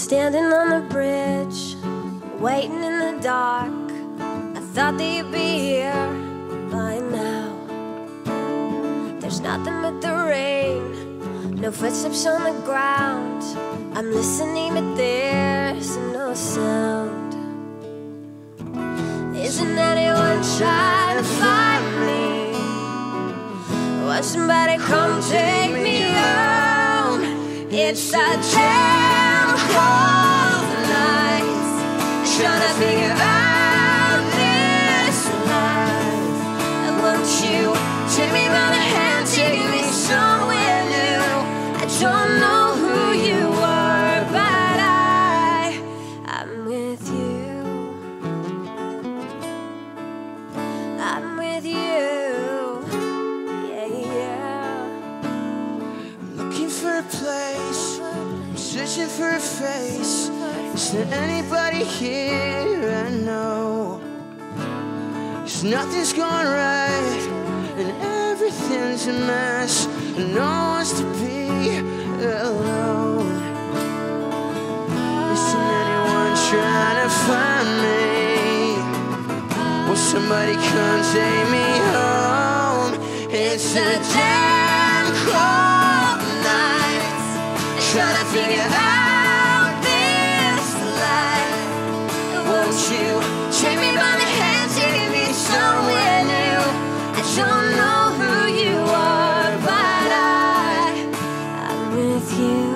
standing on the bridge, waiting in the dark. I thought that you'd be here by now. There's nothing but the rain, no footsteps on the ground. I'm listening but there's no sound. Isn't anyone trying to find me? Won't somebody come take me home? It's a damn cold night, trying to figure out this life. And won't you take me by the hand, take me somewhere new? I don't know who you are, but I'm with you. I'm with you. Place, I'm searching for a face. Is there anybody here I know? 'Cause nothing's going right and everything's a mess, and no one wants to be alone. Isn't anyone trying to find me? Will somebody come take me home? It's a damn cold night, trying to figure out this life. Won't you take me by the hand, take me somewhere new? I don't know who you are, but I'm with you.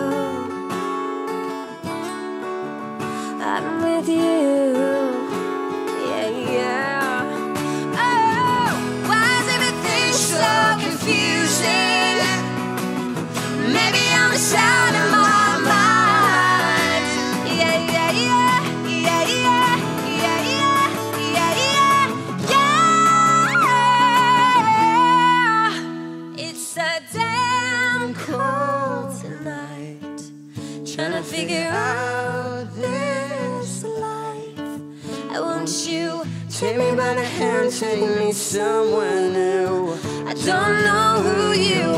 I'm with you. Yeah, yeah. Oh, why is everything so confusing? Maybe I'm a sound of my mind. Yeah, yeah, yeah, yeah, yeah, yeah, yeah, yeah, yeah. It's a damn cold tonight, trying to figure out this life. Won't you take me by the hand, take me somewhere new? I don't know who you